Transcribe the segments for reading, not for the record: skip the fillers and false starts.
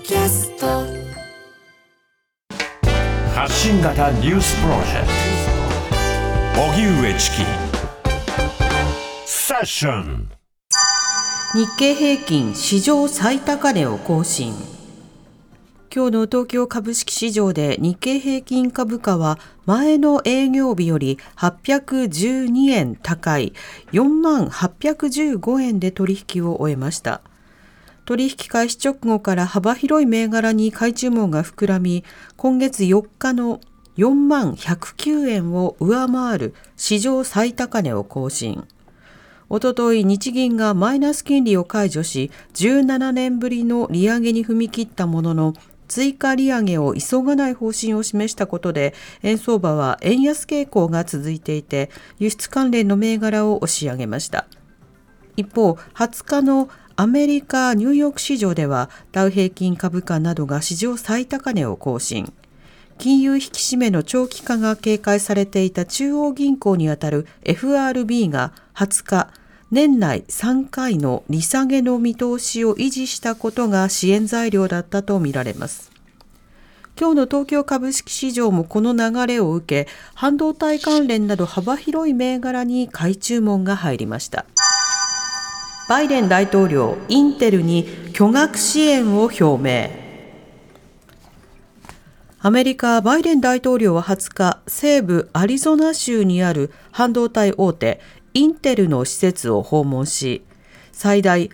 キャスト発信型ニュースプロジェクト荻上チキセッション。 日経平均史上最高値を更新。今日の東京株式市場で日経平均株価は前の営業日より812円高い 4815 円で取引を終えました。取引開始直後から幅広い銘柄に買い注文が膨らみ、今月4日の4109円を上回る史上最高値を更新。おととい日銀がマイナス金利を解除し、17年ぶりの利上げに踏み切ったものの、追加利上げを急がない方針を示したことで、円相場は円安傾向が続いていて、輸出関連の銘柄を押し上げました。一方、20日のアメリカ・ニューヨーク市場ではダウ平均株価などが史上最高値を更新。金融引き締めの長期化が警戒されていた中央銀行にあたる FRB が20日、年内3回の利下げの見通しを維持したことが支援材料だったとみられます。今日の東京株式市場もこの流れを受け、半導体関連など幅広い銘柄に買い注文が入りました。バイデン大統領、インテルに巨額支援を表明。アメリカ、バイデン大統領は20日、西部アリゾナ州にある半導体大手、インテルの施設を訪問し、最大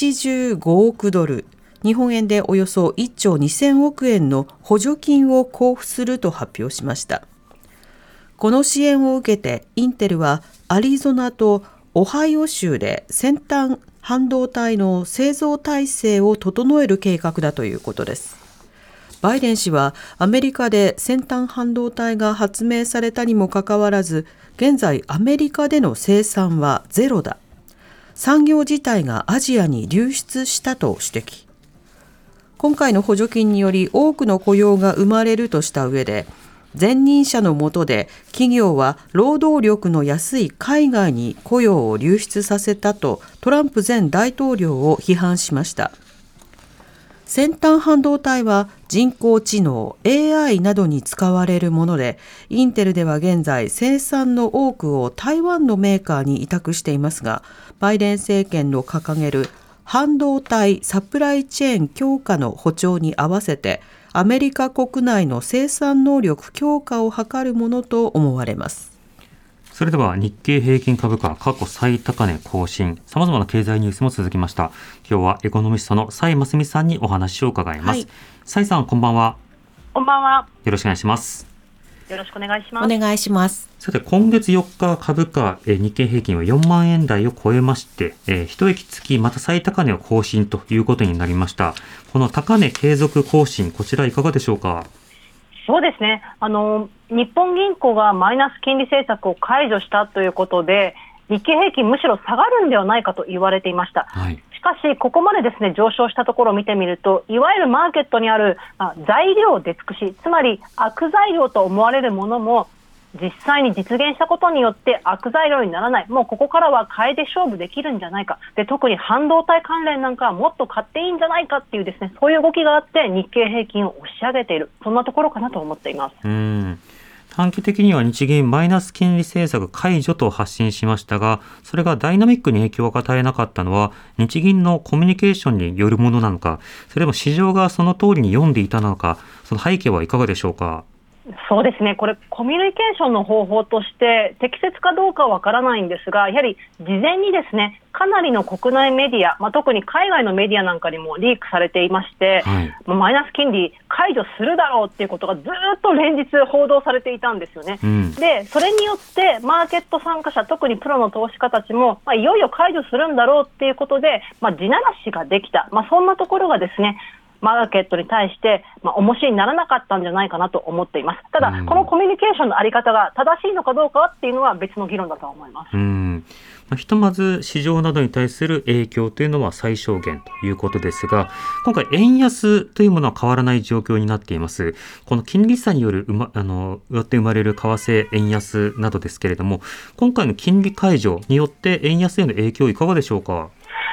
85億ドル、日本円でおよそ1兆2000億円の補助金を交付すると発表しました。この支援を受けて、インテルはアリゾナとオハイオ州で先端半導体の製造体制を整える計画だということです。バイデン氏はアメリカで先端半導体が発明されたにもかかわらず、現在アメリカでの生産はゼロだ。産業自体がアジアに流出したと指摘。今回の補助金により多くの雇用が生まれるとした上で、前任者の下で企業は労働力の安い海外に雇用を流出させたとトランプ前大統領を批判しました。先端半導体は人工知能 AI などに使われるもので、インテルでは現在生産の多くを台湾のメーカーに委託していますが、バイデン政権の掲げる半導体サプライチェーン強化の歩調に合わせて、アメリカ国内の生産能力強化を図るものと思われます。 それでは日経平均株価過去最高値更新、さまざまな経済ニュースも続きました。今日はエコノミストの蔡真澄さんにお話を伺います。蔡さん、こんばんは。 こんばんは。 よろしくお願いします。 よろしくお願いします。 お願いします。 さて、今月4日株価、日経平均は4万円台を超えまして、一息つきまた最高値を更新ということになりました。この高値継続更新、こちらいかがでしょうか。 そうですね。日本銀行がマイナス金利政策を解除したということで、日経平均むしろ下がるんではないかと言われていました。しかしここまでですね、上昇したところを見てみると、いわゆるマーケットにある、材料出尽くし、つまり悪材料と思われるものも実際に実現したことによって悪材料にならない。もうここからは買いで勝負できるんじゃないか。で、特に半導体関連なんかはもっと買っていいんじゃないかっていうですね、そういう動きがあって日経平均を押し上げている、そんなところかなと思っています。 短期的には日銀マイナス金利政策解除と発信しましたが、それがダイナミックに影響を与えなかったのは日銀のコミュニケーションによるものなのか、それとも市場がその通りに読んでいたのか、その背景はいかがでしょうか。 そうですね、これコミュニケーションの方法として適切かどうかはわからないんですが、やはり事前にですね、かなりの国内メディア、特に海外のメディアなんかにもリークされていまして、マイナス金利解除するだろうっていうことがずっと連日報道されていたんですよね。で、それによってマーケット参加者、特にプロの投資家たちも、いよいよ解除するんだろうっていうことで、地ならしができた、そんなところがですね、マーケットに対して、重しにならなかったんじゃないかなと思っています。ただ、このコミュニケーションのあり方が正しいのかどうかっていうのは別の議論だと思います。 ひとまず市場などに対する影響というのは最小限ということですが、今回円安というものは変わらない状況になっています。この金利差によるよって生まれる為替円安などですけれども、今回の金利解除によって円安への影響いかがでしょうか。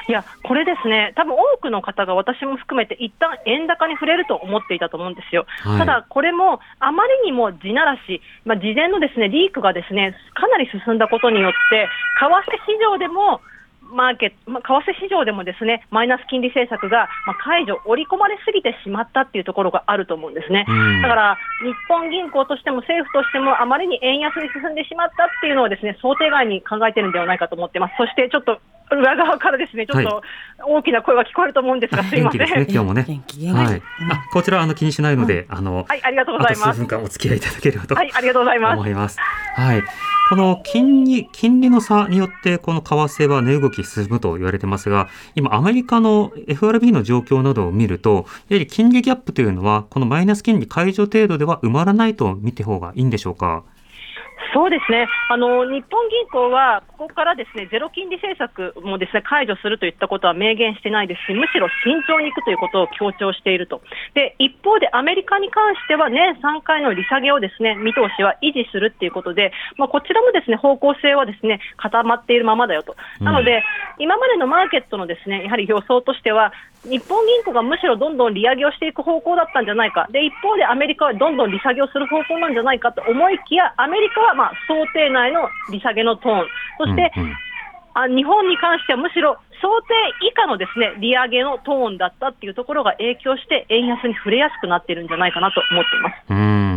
いや、これですね、多分多くの方が私も含めて一旦円高に触れると思っていたと思うんですよ。 はい、 ただ、これもあまりにも地ならし、事前のですねリークがですねかなり進んだことによって、為替市場でも為替市場でもですねマイナス金利政策が解除、織り込まれすぎてしまったっていうところがあると思うんですね。だから日本銀行としても政府としてもあまりに円安に進んでしまったっていうのをですね想定外に考えているんではないかと思ってます。そしてちょっと裏側からですねちょっと大きな声が聞こえると思うんですが、すいません。 元気ですね、今日もね。 元気はい、こちら気にしないので、 はい、ありがとうございます。 あと数分間お付き合いいただければと、 はい、ありがとうございます。 思います。はい。この金利の差によってこの為替は値動き進むと言われてますが、今アメリカの FRB の状況などを見ると、やはり金利ギャップというのはこのマイナス金利解除程度では埋まらないと見て方がいいんでしょうか。 そうですね、日本銀行はここからですねゼロ金利政策もですね解除するといったことは明言してないですし、むしろ慎重にいくということを強調していると。で、一方でアメリカに関しては年3回の利下げをですね見通しは維持するということで、こちらもですね方向性はですね固まっているままだよと。なので、今までのマーケットのですねやはり予想としては、日本銀行がむしろどんどん利上げをしていく方向だったんじゃないか、で一方でアメリカはどんどん利下げをする方向なんじゃないかと思いきや、アメリカは想定内の利下げのトーン、そして、日本に関してはむしろ想定以下のですね利上げのトーンだったっていうところが影響して円安に触れやすくなっているんじゃないかなと思っています。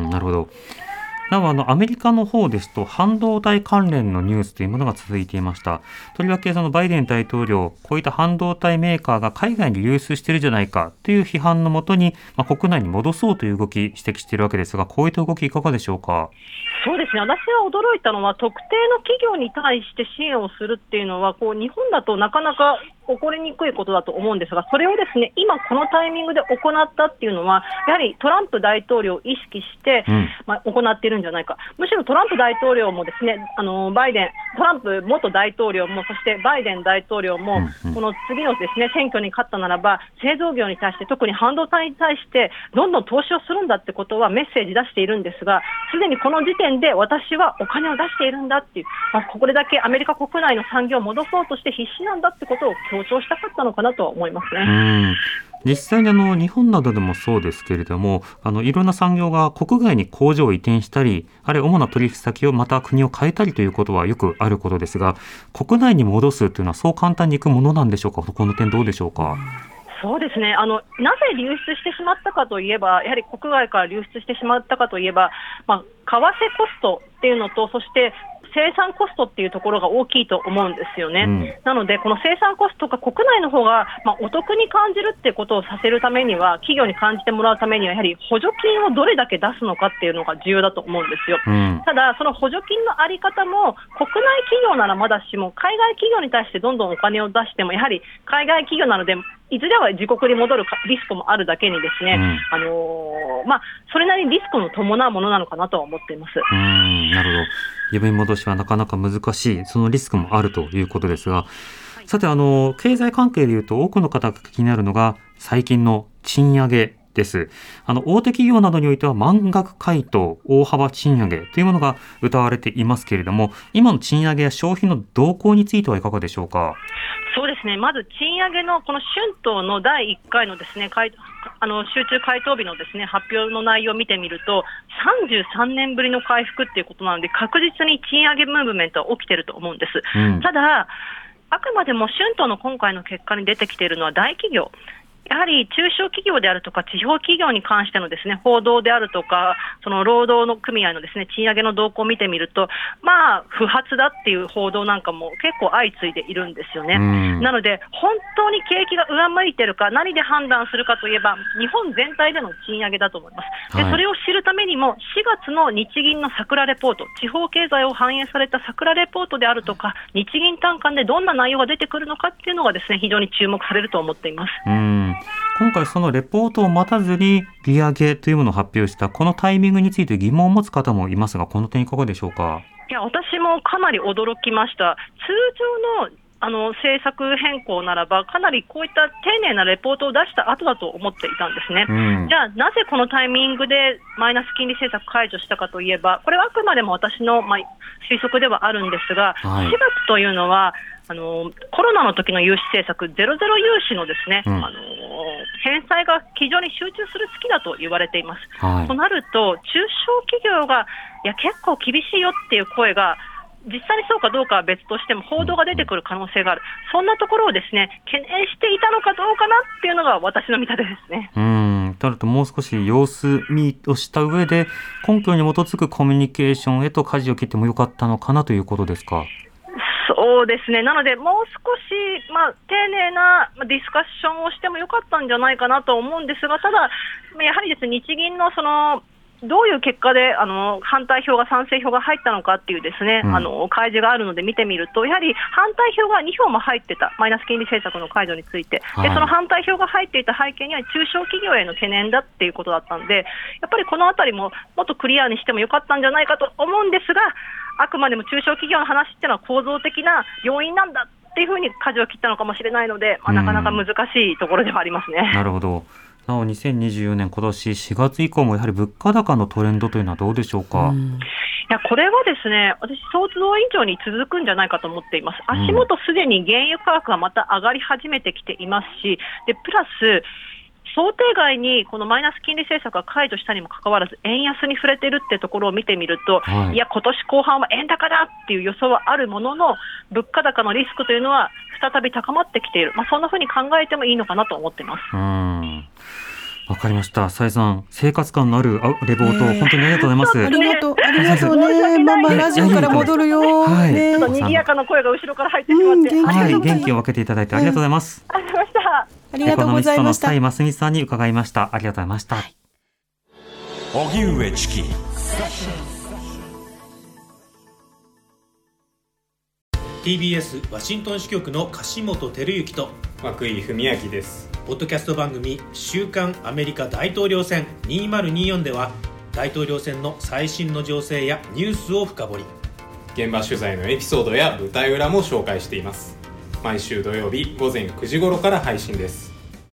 なるほど。なおアメリカの方ですと半導体関連のニュースというものが続いていました。とりわけそのバイデン大統領、こういった半導体メーカーが海外に流出しているじゃないかという批判のもとに、国内に戻そうという動き指摘しているわけですが、こういった動きいかがでしょうか。 そうですね、私は驚いたのは特定の企業に対して支援をするっていうのは日本だとなかなか起こりにくいことだと思うんですが、それをですね今このタイミングで行ったっていうのはやはりトランプ大統領を意識して、行っているんじゃないか。むしろトランプ大統領もですねトランプ元大統領も、そしてバイデン大統領も、この次のですね選挙に勝ったならば製造業に対して、特に半導体に対してどんどん投資をするんだってことはメッセージ出しているんですが、すでにこの時点で私はお金を出しているんだっていう、これだけアメリカ国内の産業を戻そうとして必死なんだってことを強調したかったのかなとは思いますね。 実際に日本などでもそうですけれども、いろんな産業が国外に工場を移転したり、あるいは主な取引先をまた国を変えたりということはよくあることですが、国内に戻すというのはそう簡単にいくものなんでしょうか。この点どうでしょうか。 そうですね、なぜ流出してしまったかといえば、やはり国外から流出してしまったかといえば、為替コストっていうのと、そして生産コストっていうところが大きいと思うんですよね。なのでこの生産コストが国内の方がお得に感じるっていうことをさせるためには、企業に感じてもらうためにはやはり補助金をどれだけ出すのかっていうのが重要だと思うんですよ。ただその補助金のあり方も国内企業ならまだしも、海外企業に対してどんどんお金を出しても、やはり海外企業なのでいずれは自国に戻るリスクもあるだけにですね、それなりにリスクも伴うものなのかなとは思っています。 なるほど。呼び戻しはなかなか難しい、そのリスクもあるということですが、さて経済関係でいうと多くの方が気になるのが最近の賃上げです。大手企業などにおいては満額回答、大幅賃上げというものが謳われていますけれども、今の賃上げや消費の動向についてはいかがでしょうか。 そうですね、まず賃上げのこの春闘の第1回のですね集中回答日のですね発表の内容を見てみると、33年ぶりの回復っていうことなので、確実に賃上げムーブメントは起きていると思うんです。ただあくまでも春闘の今回の結果に出てきているのは大企業、やはり中小企業であるとか地方企業に関してのですね報道であるとか、その労働の組合のですね賃上げの動向を見てみると、不発だっていう報道なんかも結構相次いでいるんですよね。なので本当に景気が上向いてるか、何で判断するかといえば日本全体での賃上げだと思います。でそれを知るためにも4月の日銀の桜レポート、地方経済を反映された桜レポートであるとか、日銀短観でどんな内容が出てくるのかっていうのがですね非常に注目されると思っています。 今回そのレポートを待たずに利上げというものを発表したこのタイミングについて疑問を持つ方もいますが、この点いかがでしょうか。 いや、私もかなり驚きました。通常の政策変更ならばかなりこういった丁寧なレポートを出した後だと思っていたんですね。じゃあなぜこのタイミングでマイナス金利政策解除したかといえば、これはあくまでも私の推測ではあるんですが、4月というのはコロナの時の融資政策、ゼロゼロ融資のですね、返済が非常に集中する月だと言われています。となると、中小企業がいや結構厳しいよっていう声が実際にそうかどうかは別としても報道が出てくる可能性がある、そんなところをですね懸念していたのかどうかなっていうのが私の見立てですね。 となるともう少し様子見をした上で根拠に基づくコミュニケーションへと舵を切ってもよかったのかなということですか。 そうですね。なのでもう少し、丁寧なディスカッションをしてもよかったんじゃないかなと思うんですが、ただやはりですね、日銀のどういう結果で反対票が賛成票が入ったのかっていうですね、開示があるので見てみると、やはり反対票が2票も入ってた、マイナス金利政策の解除について、でその反対票が入っていた背景には中小企業への懸念だっていうことだったので、やっぱりこのあたりももっとクリアにしてもよかったんじゃないかと思うんですが、あくまでも中小企業の話っていうのは構造的な要因なんだっていうふうに舵を切ったのかもしれないので、なかなか難しいところではありますね。 なるほど。なお2024年今年4月以降もやはり物価高のトレンドというのはどうでしょうか。 いやこれはですね、私想像以上に続くんじゃないかと思っています。足元すでに原油価格がまた上がり始めてきていますし、でプラス想定外にこのマイナス金利政策が解除したにもかかわらず円安に触れているってところを見てみると、いや今年後半は円高だっていう予想はあるものの、物価高のリスクというのは再び高まってきている、そんなふうに考えてもいいのかなと思っています。 わかりました。さえさん、生活感のあるレポート、本当にありがとうございます。 ありがとうね。ラジオから戻るよ。 ちょっと賑やかな声が後ろから入ってしまって、 元気を分けていただいてありがとうございます。 ありがとうございました。 ありがとうございました。 エコノミストの蔡真澄さんに伺いました。ありがとうございました。 荻上チキ TBS ワシントン支局の樫本照之と涌井文明です。 ポッドキャスト番組週刊アメリカ大統領選2024では大統領選の最新の情勢やニュースを深掘り、 現場取材のエピソードや舞台裏も紹介しています。毎週土曜日午前9時頃から配信です。